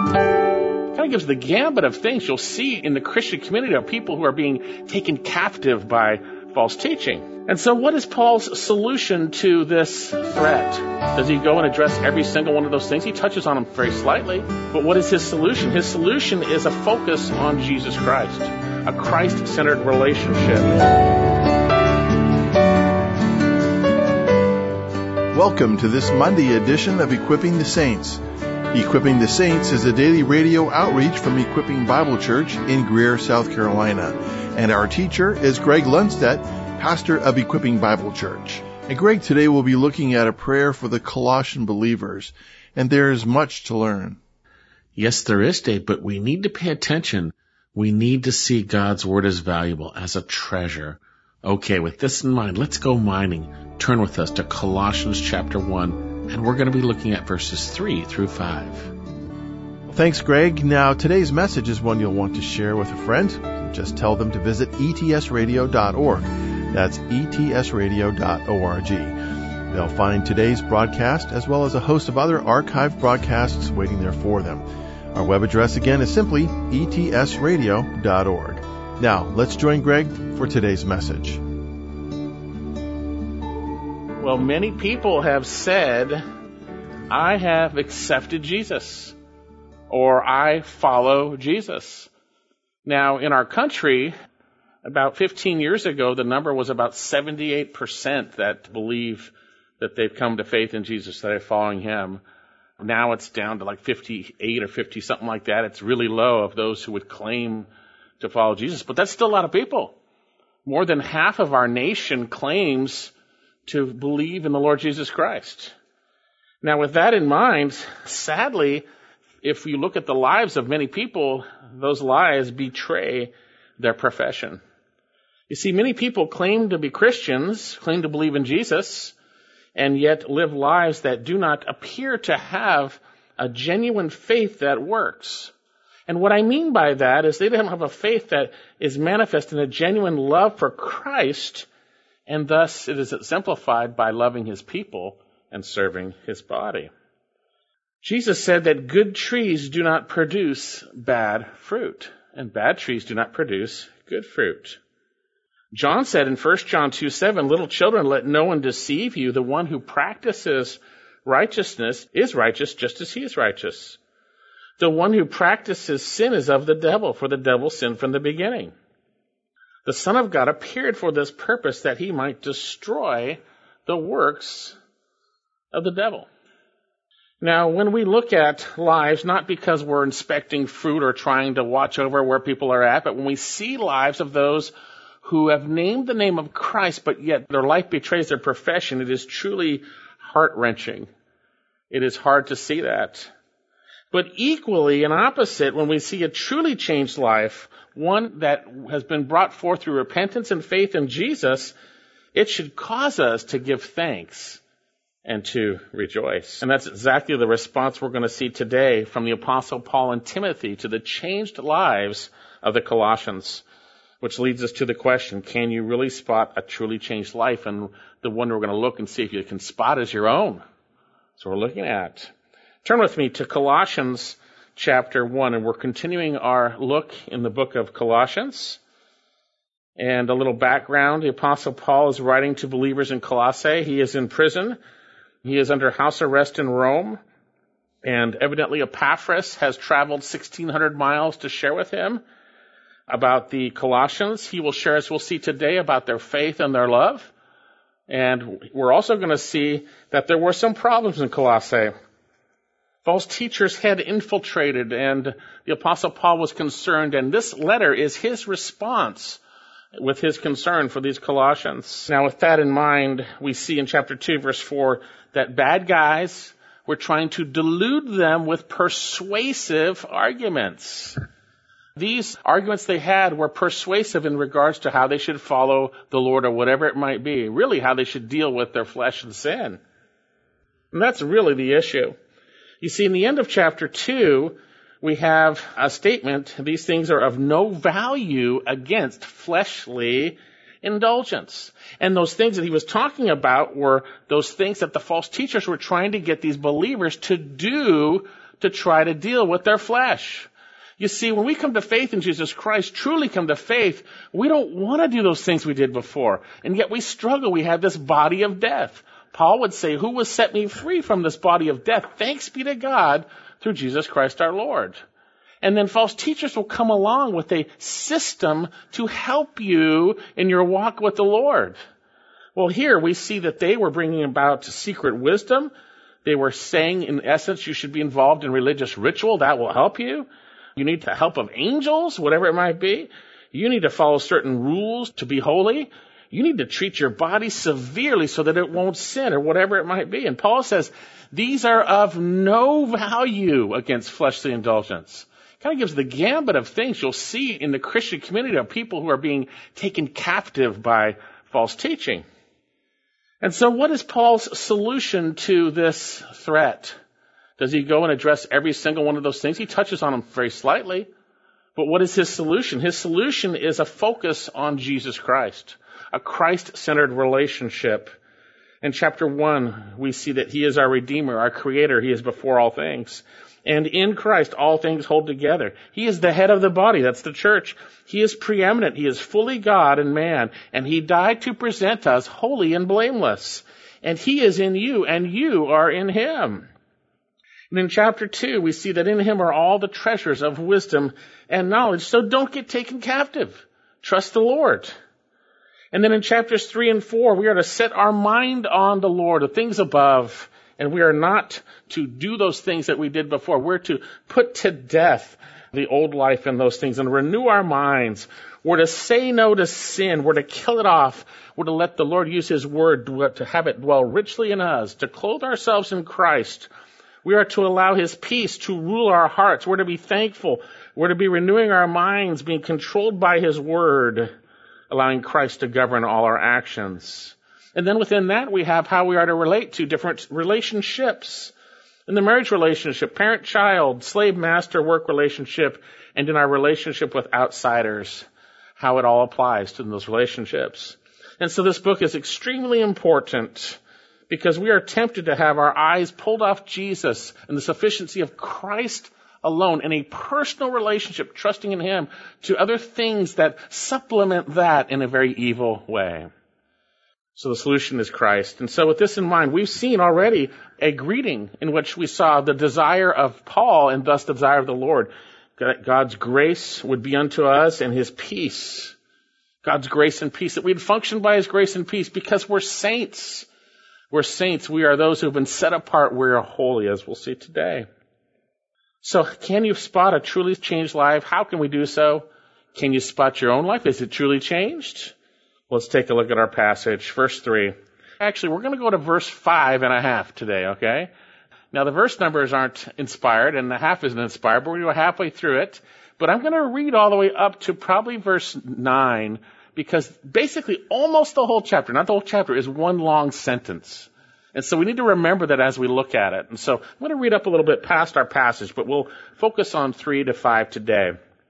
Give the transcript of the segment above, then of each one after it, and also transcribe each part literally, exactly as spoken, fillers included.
It kind of gives the gambit of things you'll see in the Christian community of people who are being taken captive by false teaching. And so what is Paul's solution to this threat? Does he go and address every single one of those things? He touches on them very slightly. But what is his solution? His solution is a focus on Jesus Christ, a Christ-centered relationship. Welcome to this Monday edition of Equipping the Saints. Equipping the Saints is a daily radio outreach from Equipping Bible Church in Greer, South Carolina. And our teacher is Greg Lundstedt, pastor of Equipping Bible Church. And Greg, today we'll be looking at a prayer for the Colossian believers, and there is much to learn. Yes, there is, Dave, but we need to pay attention. We need to see God's Word as valuable, as a treasure. Okay, with this in mind, let's go mining. Turn with us to Colossians chapter one, and we're going to be looking at verses three through five. Thanks, Greg. Now, today's message is one you'll want to share with a friend. Just tell them to visit E T S radio dot org. That's E T S radio dot org. They'll find today's broadcast as well as a host of other archived broadcasts waiting there for them. Our web address again is simply E T S radio dot org. Now, let's join Greg for today's message. Well, many people have said, I have accepted Jesus, or I follow Jesus. Now, in our country, about fifteen years ago, the number was about seventy-eight percent that believe that they've come to faith in Jesus, that they're following him. Now it's down to like fifty-eight or fifty, something like that. It's really low of those who would claim to follow Jesus. But that's still a lot of people. More than half of our nation claims to believe in the Lord Jesus Christ. Now, with that in mind, sadly, if you look at the lives of many people, those lives betray their profession. You see, many people claim to be Christians, claim to believe in Jesus, and yet live lives that do not appear to have a genuine faith that works. And what I mean by that is they don't have a faith that is manifest in a genuine love for Christ, and thus it is exemplified by loving his people and serving his body. Jesus said that good trees do not produce bad fruit, and bad trees do not produce good fruit. John said in First John two seven, little children, let no one deceive you. The one who practices righteousness is righteous just as he is righteous. The one who practices sin is of the devil, for the devil sinned from the beginning. The Son of God appeared for this purpose, that he might destroy the works of the devil. Now, when we look at lives, not because we're inspecting fruit or trying to watch over where people are at, but when we see lives of those who have named the name of Christ, but yet their life betrays their profession, it is truly heart-wrenching. It is hard to see that. But equally and opposite, when we see a truly changed life, one that has been brought forth through repentance and faith in Jesus, it should cause us to give thanks and to rejoice. And that's exactly the response we're going to see today from the Apostle Paul and Timothy to the changed lives of the Colossians, which leads us to the question, can you really spot a truly changed life? And the one we're going to look and see if you can spot is your own. So we're looking at. Turn with me to Colossians chapter one, and we're continuing our look in the book of Colossians. And a little background, the Apostle Paul is writing to believers in Colossae. He is in prison. He is under house arrest in Rome. And evidently Epaphras has traveled sixteen hundred miles to share with him about the Colossians. He will share, as we'll see today, about their faith and their love. And we're also going to see that there were some problems in Colossae. False teachers had infiltrated, and the Apostle Paul was concerned, and this letter is his response with his concern for these Colossians. Now, with that in mind, we see in chapter two, verse four, that bad guys were trying to delude them with persuasive arguments. These arguments they had were persuasive in regards to how they should follow the Lord or whatever it might be, really how they should deal with their flesh and sin. And that's really the issue. You see, in the end of chapter two, we have a statement, these things are of no value against fleshly indulgence. And those things that he was talking about were those things that the false teachers were trying to get these believers to do to try to deal with their flesh. You see, when we come to faith in Jesus Christ, truly come to faith, we don't want to do those things we did before. And yet we struggle. We have this body of death. Paul would say, who will set me free from this body of death? Thanks be to God through Jesus Christ our Lord. And then false teachers will come along with a system to help you in your walk with the Lord. Well, here we see that they were bringing about secret wisdom. They were saying, in essence, you should be involved in religious ritual. That will help you. You need the help of angels, whatever it might be. You need to follow certain rules to be holy. You need to treat your body severely so that it won't sin or whatever it might be. And Paul says, these are of no value against fleshly indulgence. Kind of gives the gambit of things you'll see in the Christian community of people who are being taken captive by false teaching. And so what is Paul's solution to this threat? Does he go and address every single one of those things? He touches on them very slightly. But what is his solution? His solution is a focus on Jesus Christ, a Christ-centered relationship. In chapter one, we see that he is our Redeemer, our Creator. He is before all things. And in Christ, all things hold together. He is the head of the body. That's the church. He is preeminent. He is fully God and man. And he died to present us holy and blameless. And he is in you, and you are in him. And in chapter two, we see that in him are all the treasures of wisdom and knowledge. So don't get taken captive. Trust the Lord. And then in chapters three and four, we are to set our mind on the Lord, the things above. And we are not to do those things that we did before. We're to put to death the old life and those things and renew our minds. We're to say no to sin. We're to kill it off. We're to let the Lord use his word to have it dwell richly in us, to clothe ourselves in Christ. We are to allow his peace to rule our hearts. We're to be thankful. We're to be renewing our minds, being controlled by his word, allowing Christ to govern all our actions. And then within that, we have how we are to relate to different relationships. In the marriage relationship, parent-child, slave-master work relationship, and in our relationship with outsiders, how it all applies to those relationships. And so this book is extremely important because we are tempted to have our eyes pulled off Jesus and the sufficiency of Christ alone in a personal relationship, trusting in him, to other things that supplement that in a very evil way. So the solution is Christ. And so with this in mind, we've seen already a greeting in which we saw the desire of Paul and thus the desire of the Lord. That God's grace would be unto us and his peace. God's grace and peace. That we'd function by his grace and peace because we're saints. We're saints. We are those who have been set apart. We are holy, as we'll see today. So can you spot a truly changed life? How can we do so? Can you spot your own life? Is it truly changed? Let's take a look at our passage, verse three. Actually, we're going to go to verse five and a half today, okay? Now, the verse numbers aren't inspired, and the half isn't inspired, but we're going to go halfway through it. But I'm going to read all the way up to probably verse nine, because basically almost the whole chapter, not the whole chapter, is one long sentence. And so we need to remember that as we look at it. And so I'm going to read up a little bit past our passage, but we'll focus on three to five today.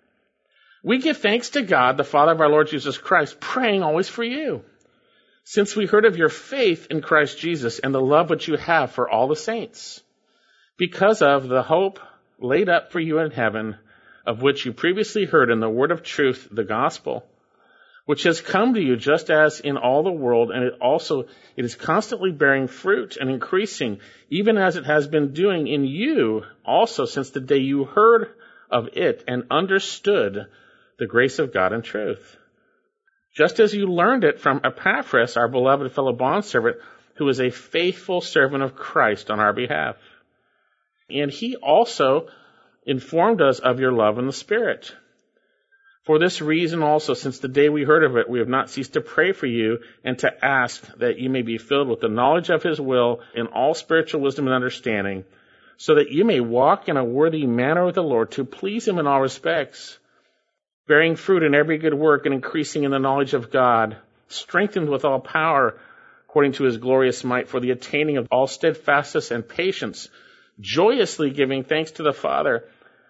We give thanks to God, the Father of our Lord Jesus Christ, praying always for you, since we heard of your faith in Christ Jesus and the love which you have for all the saints, because of the hope laid up for you in heaven, of which you previously heard in the word of truth, the gospel, which has come to you just as in all the world, and it also it is constantly bearing fruit and increasing, even as it has been doing in you also since the day you heard of it and understood the grace of God and truth. Just as you learned it from Epaphras, our beloved fellow bondservant, who is a faithful servant of Christ on our behalf. And he also informed us of your love in the Spirit. For this reason also, since the day we heard of it, we have not ceased to pray for you and to ask that you may be filled with the knowledge of his will in all spiritual wisdom and understanding, so that you may walk in a worthy manner with the Lord, to please him in all respects, bearing fruit in every good work and increasing in the knowledge of God, strengthened with all power according to his glorious might, for the attaining of all steadfastness and patience, joyously giving thanks to the Father,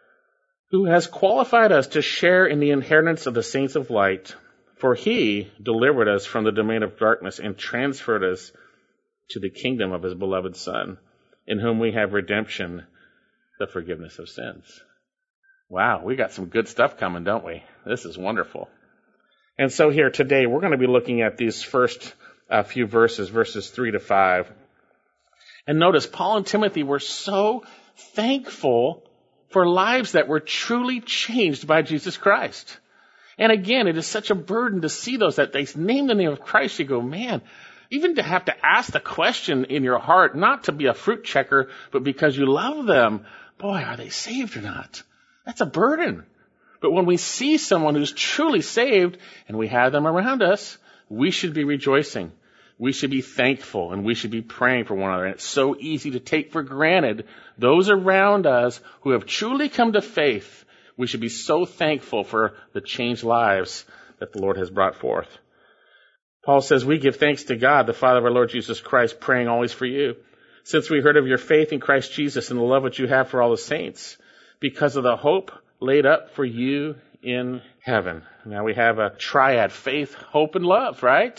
who has qualified us to share in the inheritance of the saints of light. For he delivered us from the domain of darkness and transferred us to the kingdom of his beloved Son, in whom we have redemption, the forgiveness of sins. Wow, we got some good stuff coming, don't we? This is wonderful. And so here today, we're going to be looking at these first uh, few verses, verses three to five. And notice, Paul and Timothy were so thankful for lives that were truly changed by Jesus Christ. And again, it is such a burden to see those that they name the name of Christ. You go, man, even to have to ask the question in your heart, not to be a fruit checker, but because you love them, boy, are they saved or not? That's a burden. But when we see someone who's truly saved and we have them around us, we should be rejoicing. We should be thankful and we should be praying for one another. And it's so easy to take for granted those around us who have truly come to faith. We should be so thankful for the changed lives that the Lord has brought forth. Paul says, we give thanks to God, the Father of our Lord Jesus Christ, praying always for you, since we heard of your faith in Christ Jesus and the love which you have for all the saints, because of the hope laid up for you in heaven. Now we have a triad, faith, hope, and love, right?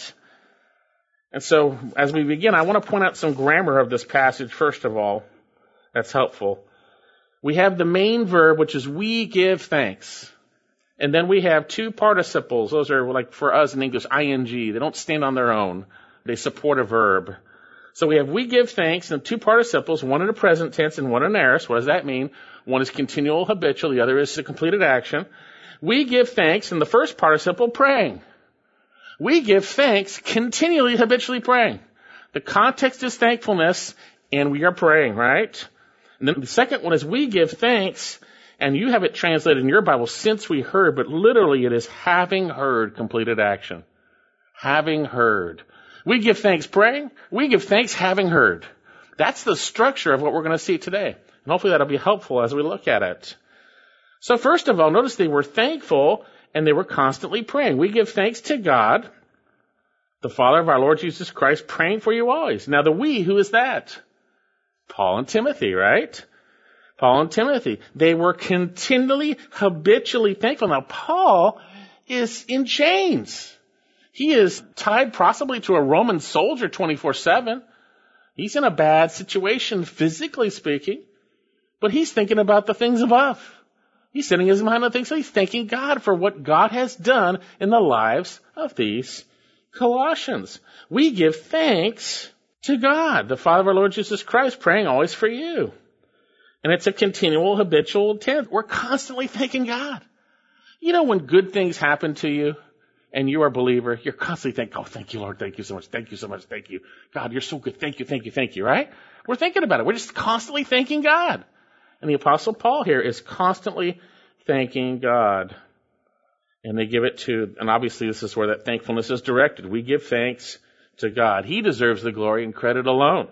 And so as we begin, I want to point out some grammar of this passage, first of all. That's helpful. We have the main verb, which is we give thanks. And then we have two participles. Those are like for us in English, ing. They don't stand on their own. They support a verb. So we have we give thanks and two participles, one in the present tense and one in aorist. What does that mean? One is continual habitual, the other is a completed action. We give thanks in the first participle, praying. We give thanks continually, habitually praying. The context is thankfulness, and we are praying, right? And then the second one is we give thanks, and you have it translated in your Bible, since we heard, but literally it is having heard, completed action. Having heard. We give thanks praying. We give thanks having heard. That's the structure of what we're going to see today. And hopefully that'll be helpful as we look at it. So first of all, notice they were thankful and they were constantly praying. We give thanks to God, the Father of our Lord Jesus Christ, praying for you always. Now the we, who is that? Paul and Timothy, right? Paul and Timothy. They were continually, habitually thankful. Now Paul is in chains. He is tied possibly to a Roman soldier twenty-four seven. He's in a bad situation, physically speaking, but he's thinking about the things above. He's setting his mind on things, so he's thanking God for what God has done in the lives of these Colossians. We give thanks to God, the Father of our Lord Jesus Christ, praying always for you. And it's a continual, habitual tense. We're constantly thanking God. You know, when good things happen to you, and you are a believer, you're constantly thinking, oh, thank you, Lord, thank you so much, thank you so much, thank you. God, you're so good, thank you, thank you, thank you, right? We're thinking about it. We're just constantly thanking God. And the Apostle Paul here is constantly thanking God. And they give it to, and obviously this is where that thankfulness is directed. We give thanks to God. He deserves the glory and credit alone.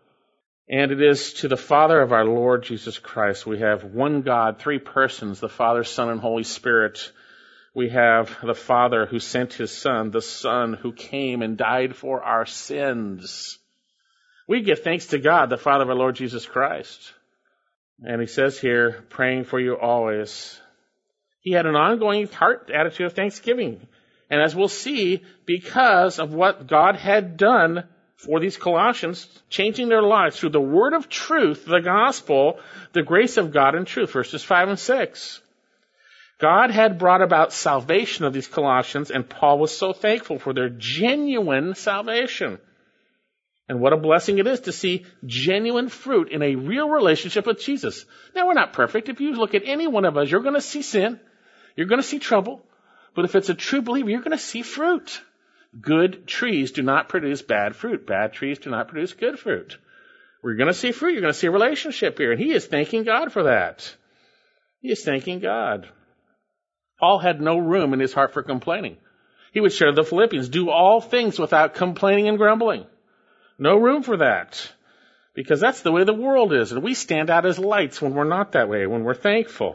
And it is to the Father of our Lord Jesus Christ. We have one God, three persons, the Father, Son, and Holy Spirit. We have the Father who sent his Son, the Son who came and died for our sins. We give thanks to God, the Father of our Lord Jesus Christ. And he says here, praying for you always. He had an ongoing heart attitude of thanksgiving. And as we'll see, because of what God had done for these Colossians, changing their lives through the word of truth, the gospel, the grace of God and truth, verses five and six. God had brought about salvation of these Colossians, and Paul was so thankful for their genuine salvation. And what a blessing it is to see genuine fruit in a real relationship with Jesus. Now, we're not perfect. If you look at any one of us, you're going to see sin. You're going to see trouble. But if it's a true believer, you're going to see fruit. Good trees do not produce bad fruit. Bad trees do not produce good fruit. We're going to see fruit. You're going to see a relationship here. And he is thanking God for that. He is thanking God. Paul had no room in his heart for complaining. He would share the Philippians, do all things without complaining and grumbling. No room for that, because that's the way the world is, and we stand out as lights when we're not that way, when we're thankful.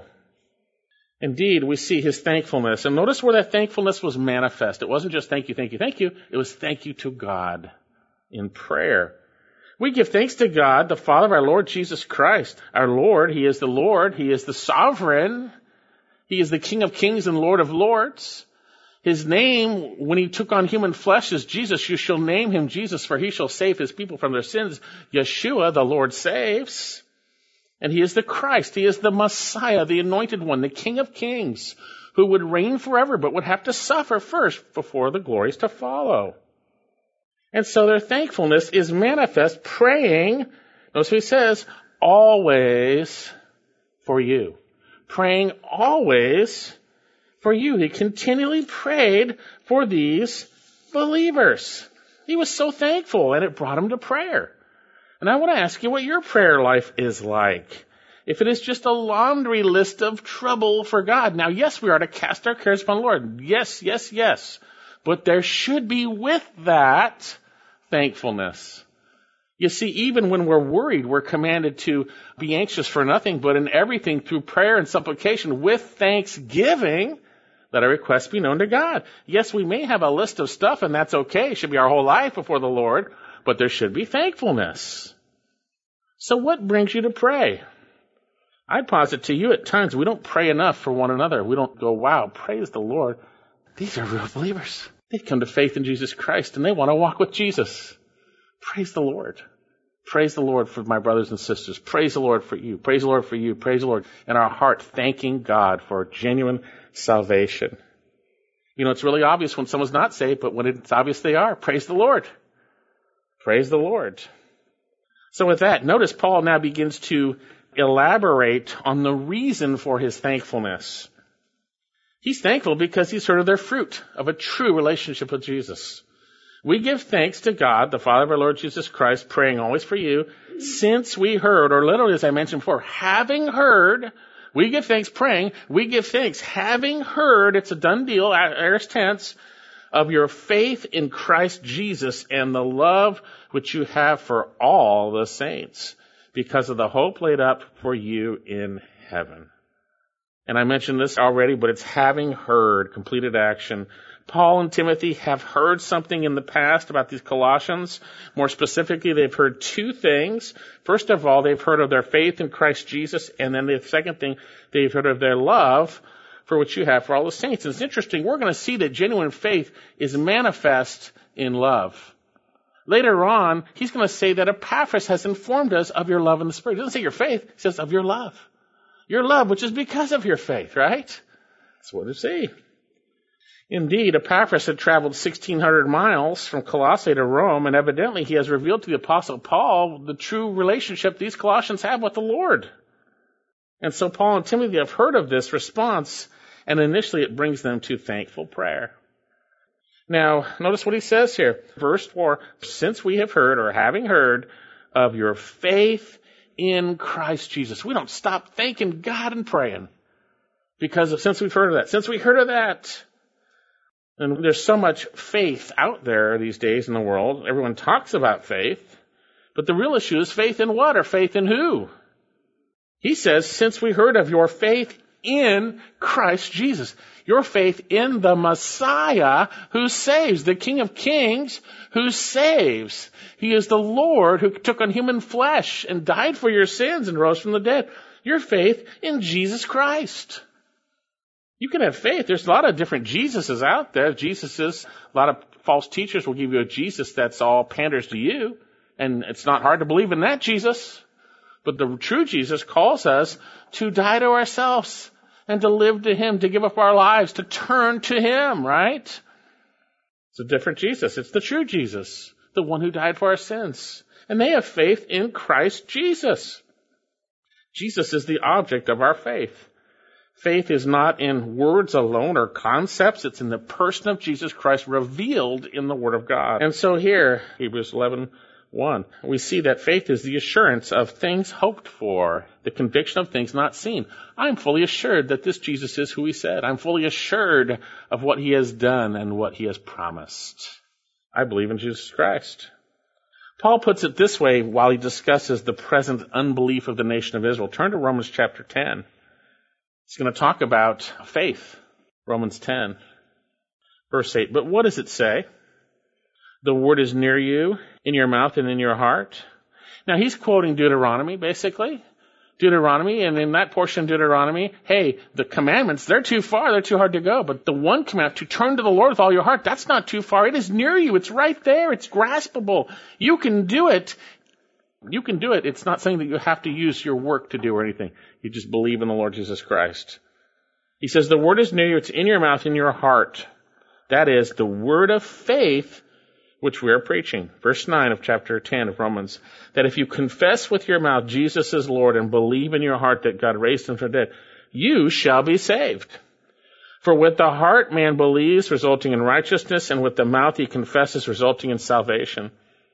Indeed, we see his thankfulness, and notice where that thankfulness was manifest. It wasn't just thank you, thank you, thank you. It was thank you to God in prayer. We give thanks to God, the Father of our Lord Jesus Christ. Our Lord, he is the Lord, he is the sovereign, he is the King of kings and Lord of lords. His name, when he took on human flesh, is Jesus. You shall name him Jesus, for he shall save his people from their sins. Yeshua, the Lord saves. And he is the Christ. He is the Messiah, the anointed one, the King of Kings, who would reign forever but would have to suffer first before the glories to follow. And so their thankfulness is manifest, praying, notice what he says, always for you. Praying always for you. He continually prayed for these believers. He was so thankful, and it brought him to prayer. And I want to ask you what your prayer life is like. If it is just a laundry list of trouble for God. Now, yes, we are to cast our cares upon the Lord. Yes, yes, yes. But there should be with that thankfulness. You see, even when we're worried, we're commanded to be anxious for nothing, but in everything through prayer and supplication with thanksgiving, let our requests be known to God. Yes, we may have a list of stuff, and that's okay. It should be our whole life before the Lord, but there should be thankfulness. So what brings you to pray? I'd posit to you at times we don't pray enough for one another. We don't go, wow, praise the Lord. These are real believers. They've come to faith in Jesus Christ, and they want to walk with Jesus. Praise the Lord. Praise the Lord for my brothers and sisters. Praise the Lord for you. Praise the Lord for you. Praise the Lord. In our heart, thanking God for genuine salvation. You know, it's really obvious when someone's not saved, but when it's obvious they are, praise the Lord. Praise the Lord. So with that, notice Paul now begins to elaborate on the reason for his thankfulness. He's thankful because he's heard of their fruit of a true relationship with Jesus. We give thanks to God, the Father of our Lord Jesus Christ, praying always for you, since we heard, or literally as I mentioned before, having heard, we give thanks praying, we give thanks having heard, it's a done deal, aorist tense, of your faith in Christ Jesus and the love which you have for all the saints, because of the hope laid up for you in heaven. And I mentioned this already, but it's having heard, completed action. Paul and Timothy have heard something in the past about these Colossians. More specifically, they've heard two things. First of all, they've heard of their faith in Christ Jesus, and then the second thing, they've heard of their love for which you have for all the saints. And it's interesting, we're going to see that genuine faith is manifest in love. Later on, he's going to say that Epaphras has informed us of your love in the Spirit. He doesn't say your faith, he says of your love. Your love, which is because of your faith, right? That's what we see. Indeed, Epaphras had traveled sixteen hundred miles from Colossae to Rome, and evidently he has revealed to the Apostle Paul the true relationship these Colossians have with the Lord. And so Paul and Timothy have heard of this response, and initially it brings them to thankful prayer. Now, notice what he says here. Verse four, since we have heard, or having heard, of your faith in Christ Jesus. We don't stop thanking God and praying because of, since we've heard of that. Since we heard of that. And there's so much faith out there these days in the world. Everyone talks about faith. But the real issue is faith in what, or faith in who? He says, since we heard of your faith in Christ Jesus. Your faith in the Messiah who saves, the King of Kings who saves. He is the Lord who took on human flesh and died for your sins and rose from the dead. Your faith in Jesus Christ. You can have faith. There's a lot of different Jesuses out there. Jesuses, a lot of false teachers will give you a Jesus that's all panders to you. And it's not hard to believe in that Jesus. But the true Jesus calls us to die to ourselves and to live to Him, to give up our lives, to turn to Him, right? It's a different Jesus. It's the true Jesus, the one who died for our sins. And they have faith in Christ Jesus. Jesus is the object of our faith. Faith is not in words alone or concepts. It's in the person of Jesus Christ revealed in the Word of God. And so here, Hebrews eleven one, we see that faith is the assurance of things hoped for, the conviction of things not seen. I'm fully assured that this Jesus is who He said. I'm fully assured of what He has done and what He has promised. I believe in Jesus Christ. Paul puts it this way while he discusses the present unbelief of the nation of Israel. Turn to Romans chapter ten. He's going to talk about faith. Romans ten, verse eight. But what does it say? The word is near you, in your mouth and in your heart. Now, he's quoting Deuteronomy, basically. Deuteronomy, and in that portion of Deuteronomy, hey, the commandments, they're too far, they're too hard to go. But the one commandment, to turn to the Lord with all your heart, that's not too far. It is near you. It's right there. It's graspable. You can do it. You can do it. It's not something that you have to use your work to do or anything. You just believe in the Lord Jesus Christ. He says, the word is near you. It's in your mouth, in your heart. That is the word of faith which we are preaching. Verse nine of chapter ten of Romans. That if you confess with your mouth Jesus is Lord and believe in your heart that God raised him from the dead, you shall be saved. For with the heart man believes, resulting in righteousness, and with the mouth he confesses, resulting in salvation.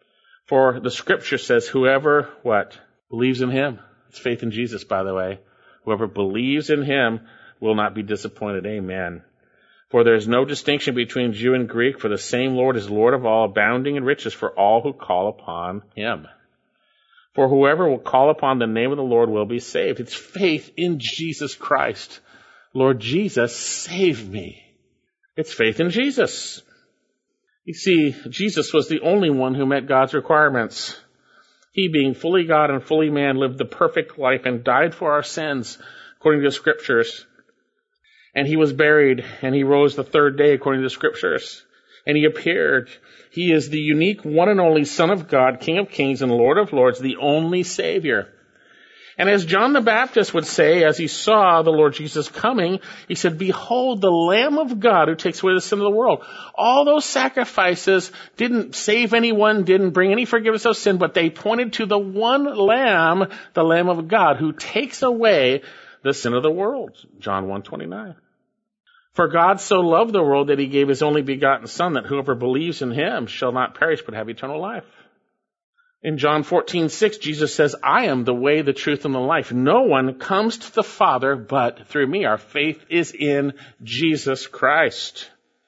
For the scripture says, whoever, what? Believes in him. It's faith in Jesus, by the way. Whoever believes in him will not be disappointed. Amen. For there is no distinction between Jew and Greek, for the same Lord is Lord of all, abounding in riches for all who call upon him. For whoever will call upon the name of the Lord will be saved. It's faith in Jesus Christ. Lord Jesus, save me. It's faith in Jesus. You see, Jesus was the only one who met God's requirements. He, being fully God and fully man, lived the perfect life and died for our sins, according to the Scriptures. And he was buried, and he rose the third day, according to the Scriptures. And he appeared. He is the unique, one and only Son of God, King of kings and Lord of lords, the only Savior. And as John the Baptist would say, as he saw the Lord Jesus coming, he said, behold, the Lamb of God who takes away the sin of the world. All those sacrifices didn't save anyone, didn't bring any forgiveness of sin, but they pointed to the one Lamb, the Lamb of God, who takes away the sin of the world. John one twenty-nine. For God so loved the world that he gave his only begotten Son, that whoever believes in him shall not perish but have eternal life. In John fourteen six, Jesus says, I am the way, the truth, and the life. No one comes to the Father but through me. Our faith is in Jesus Christ.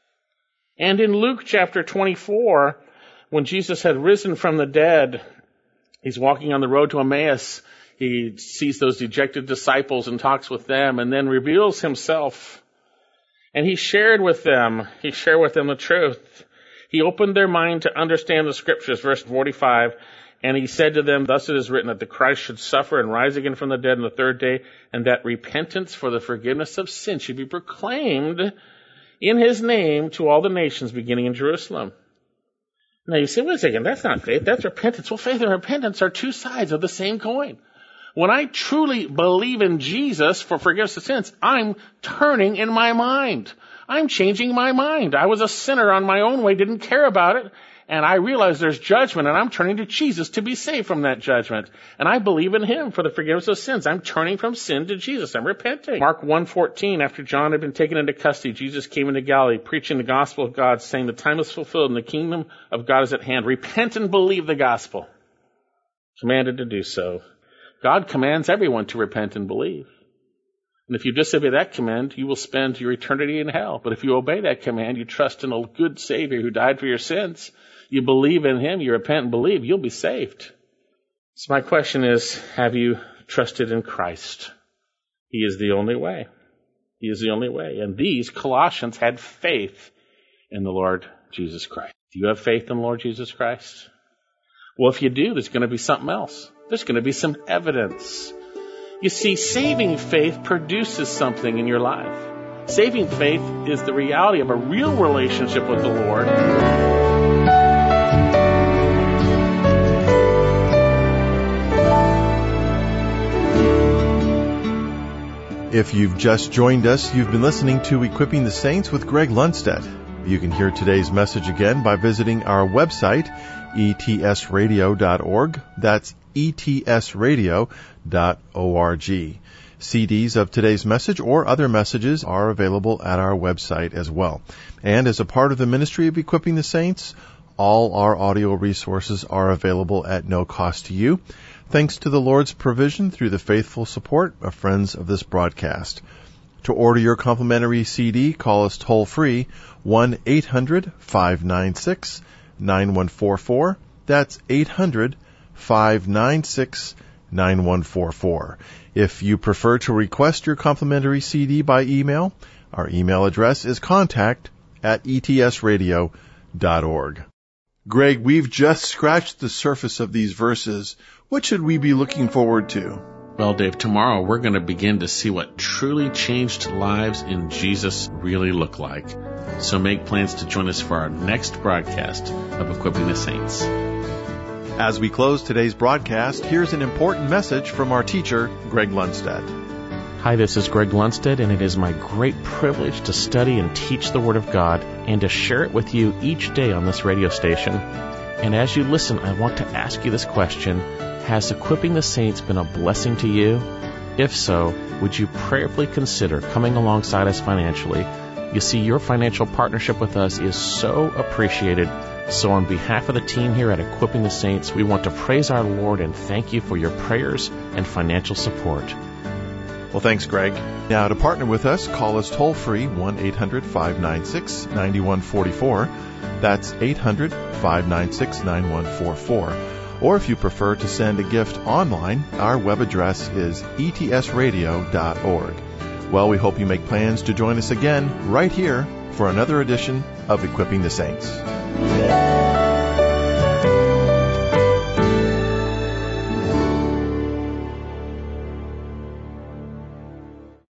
And in Luke chapter twenty-four, when Jesus had risen from the dead, he's walking on the road to Emmaus. He sees those dejected disciples and talks with them, and then reveals himself. And he shared with them, he shared with them the truth. He opened their mind to understand the Scriptures, verse forty-five. And he said to them, thus it is written that the Christ should suffer and rise again from the dead on the third day, and that repentance for the forgiveness of sin should be proclaimed in his name to all the nations, beginning in Jerusalem. Now you say, wait a second, that's not faith, that's repentance. Well, faith and repentance are two sides of the same coin. When I truly believe in Jesus for forgiveness of sins, I'm turning in my mind. I'm changing my mind. I was a sinner on my own way, didn't care about it. And I realize there's judgment, and I'm turning to Jesus to be saved from that judgment. And I believe in him for the forgiveness of sins. I'm turning from sin to Jesus. I'm repenting. Mark one fourteen, after John had been taken into custody, Jesus came into Galilee, preaching the gospel of God, saying the time is fulfilled and the kingdom of God is at hand. Repent and believe the gospel. Commanded to do so. God commands everyone to repent and believe. And if you disobey that command, you will spend your eternity in hell. But if you obey that command, you trust in a good Savior who died for your sins, you believe in him, you repent and believe, you'll be saved. So my question is, have you trusted in Christ? He is the only way. He is the only way. And these Colossians had faith in the Lord Jesus Christ. Do you have faith in the Lord Jesus Christ? Well, if you do, there's going to be something else. There's going to be some evidence. You see, saving faith produces something in your life. Saving faith is the reality of a real relationship with the Lord. If you've just joined us, you've been listening to Equipping the Saints with Greg Lundstedt. You can hear today's message again by visiting our website, E T S radio dot org. That's E T S radio dot org. C Ds of today's message or other messages are available at our website as well. And as a part of the ministry of Equipping the Saints, all our audio resources are available at no cost to you, thanks to the Lord's provision through the faithful support of friends of this broadcast. To order your complimentary C D, call us toll-free, one eight hundred five nine six nine one four four. That's eight hundred five nine six nine one four four. If you prefer to request your complimentary C D by email, our email address is contact at E T S radio dot org. Greg, we've just scratched the surface of these verses. What should we be looking forward to? Well, Dave, tomorrow we're going to begin to see what truly changed lives in Jesus really look like. So make plans to join us for our next broadcast of Equipping the Saints. As we close today's broadcast, here's an important message from our teacher, Greg Lundstedt. Hi, this is Greg Lundstedt, and it is my great privilege to study and teach the Word of God and to share it with you each day on this radio station. And as you listen, I want to ask you this question: has Equipping the Saints been a blessing to you? If so, would you prayerfully consider coming alongside us financially? You see, your financial partnership with us is so appreciated. So on behalf of the team here at Equipping the Saints, we want to praise our Lord and thank you for your prayers and financial support. Well, thanks, Greg. Now, to partner with us, call us toll-free, one eight hundred five nine six nine one four four. That's eight hundred five nine six nine one four four. Or if you prefer to send a gift online, our web address is e t s radio dot org. Well, we hope you make plans to join us again right here for another edition of Equipping the Saints.